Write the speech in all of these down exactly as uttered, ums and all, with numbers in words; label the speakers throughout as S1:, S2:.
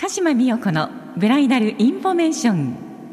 S1: 鹿島美代子のブライダルインフォメーション。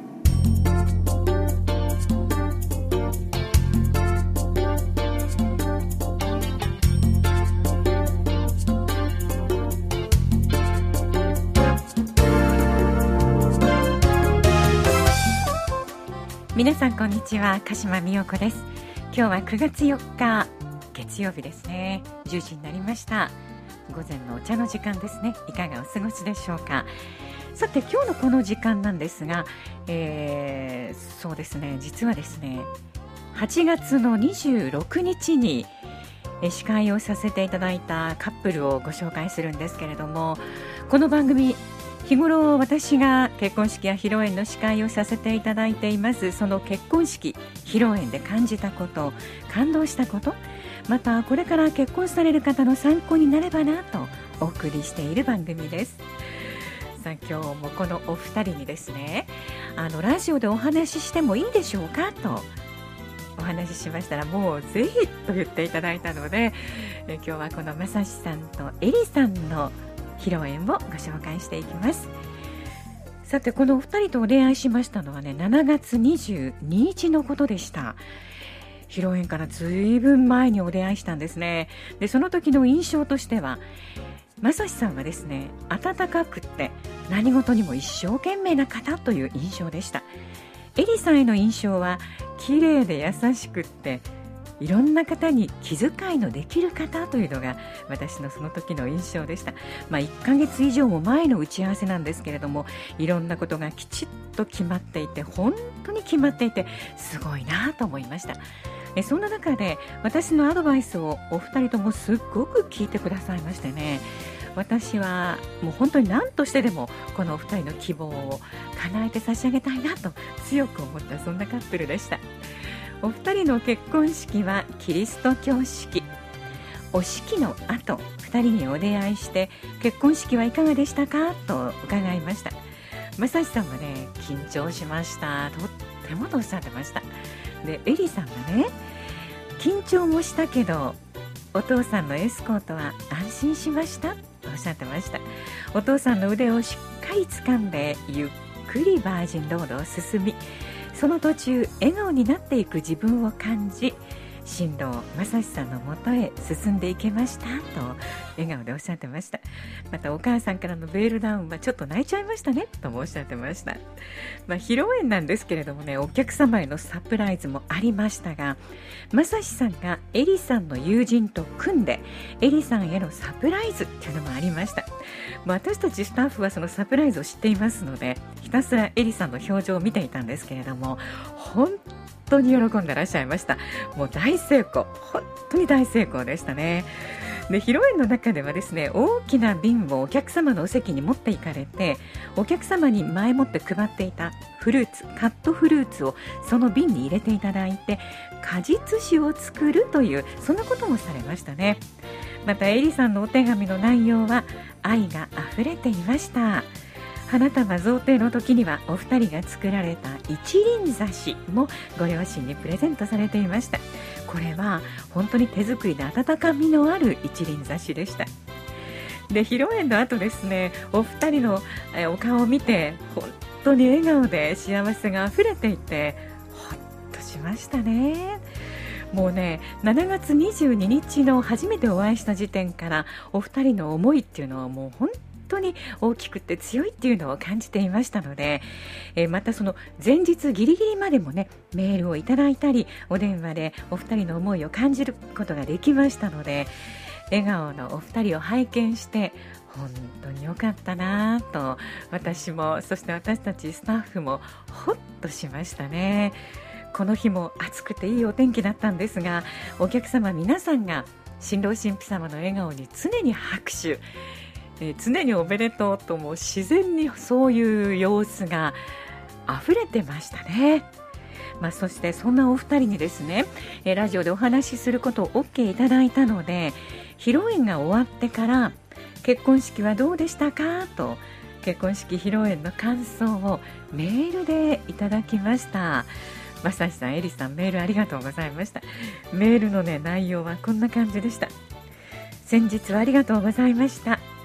S1: 皆さんこんにちは、鹿島美代子です。今日はくがつよっか月曜日ですね。じゅうじになりました。午前のお茶の時間ですね。いかがお過ごしでしょうか。さて今日のこの時間なんですが、えー、そうですね実はですねはちがつのにじゅうろくにちに司会をさせていただいたカップルをご紹介するんですけれども、この番組日頃私が結婚式や披露宴の司会をさせていただいています。その結婚式披露宴で感じたこと、感動したこと、またこれから結婚される方の参考になればなとお送りしている番組です。さあ今日もこのお二人にですね、あのラジオでお話ししてもいいでしょうかとお話ししましたら、もうぜひと言っていただいたので、え今日はこのまさしさんとえりさんの披露宴をご紹介していきます。さてこのお二人とお出会いしましたのはね、しちがつにじゅうににちのことでした。披露宴からずいぶん前にお出会いしたんですね。でその時の印象としては、まさしさんはですね温かくって何事にも一生懸命な方という印象でした。えりさんへの印象は綺麗で優しくっていろんな方に気遣いのできる方というのが私のその時の印象でした。まあ、いっかげつ以上も前の打ち合わせなんですけれども、いろんなことがきちっと決まっていて、本当に決まっていてすごいなと思いました。えそんな中で私のアドバイスをお二人ともすっごく聞いてくださいましてね、私はもう本当に何としてでもこのお二人の希望を叶えて差し上げたいなと強く思った、そんなカップルでした。お二人の結婚式はキリスト教式。お式の後二人にお出会いして結婚式はいかがでしたかと伺いました。まさしさんはね緊張しましたとってもとおっしゃってました。でえりさんがね、緊張もしたけどお父さんのエスコートは安心しましたとおっしゃってました。お父さんの腕をしっかり掴んでゆっくりバージンロードを進み、その途中笑顔になっていく自分を感じ、新郎まさしさんのもとへ進んでいけましたと笑顔でおっしゃってました。またお母さんからのベールダウンはちょっと泣いちゃいましたねともおっしゃってました。まあ、披露宴なんですけれどもね、お客様へのサプライズもありましたが、まさしさんがえりさんの友人と組んでえりさんへのサプライズっていうのもありました。まあ、私たちスタッフはそのサプライズを知っていますので、ひたすらえりさんの表情を見ていたんですけれども、本当に喜んでらっしゃいました。もう大成功、本当に大成功でしたね。で披露宴の中ではですね、大きな瓶をお客様のお席に持っていかれて、お客様に前もって配っていたフルーツ、カットフルーツをその瓶に入れていただいて果実酒を作るという、そんなこともされましたね。またえりさんのお手紙の内容は愛があふれていました。花束贈呈の時にはお二人が作られた一輪挿しもご両親にプレゼントされていました。これは本当に手作りで温かみのある一輪挿しでした。で披露宴の後ですね、お二人のお顔を見て本当に笑顔で幸せがあふれていてほっとしましたね。もうねしちがつにじゅうににちの初めてお会いした時点からお二人の思いっていうのはもう本当に本当に大きくて強いっていうのを感じていましたので、えー、またその前日ギリギリまでもねメールをいただいたりお電話でお二人の思いを感じることができましたので、笑顔のお二人を拝見して本当に良かったなと私もそして私たちスタッフもほっとしましたね。この日も暑くていいお天気だったんですが、お客様皆さんが新郎新婦様の笑顔に常に拍手、えー、常におめでとうとも自然にそういう様子が溢れてましたね。まあ、そしてそんなお二人にですね、えー、ラジオでお話しすることを OK いただいたので、披露宴が終わってから結婚式はどうでしたかと結婚式披露宴の感想をメールでいただきました。まさしさん、えりさん、メールありがとうございました。メールの、ね、内容はこんな感じでした。先日はありがとうございました。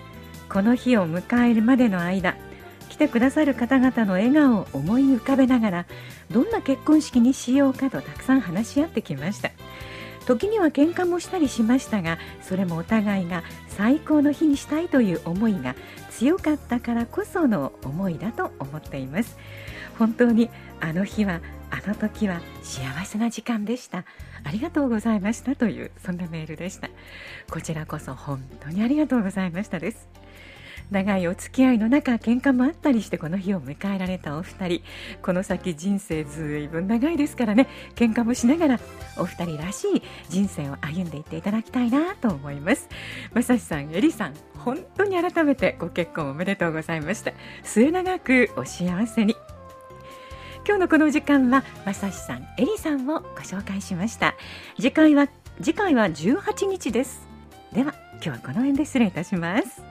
S1: この日を迎えるまでの間、来てくださる方々の笑顔を思い浮かべながら、どんな結婚式にしようかとたくさん話し合ってきました。時には喧嘩もしたりしましたが、それもお互いが最高の日にしたいという思いが強かったからこその思いだと思っています。本当にあの日は、あの時は幸せな時間でした。ありがとうございましたという、そんなメールでした。こちらこそ本当にありがとうございましたです。長いお付き合いの中、喧嘩もあったりしてこの日を迎えられたお二人、この先人生ずいぶん長いですからね、喧嘩もしながらお二人らしい人生を歩んでいっていただきたいなと思います。まさしさん、えりさん、本当に改めてご結婚おめでとうございました。末永くお幸せに。今日のこの時間はまさしさん、えりさんをご紹介しました。次回は次回はじゅうはちにちです。では今日はこの辺で失礼いたします。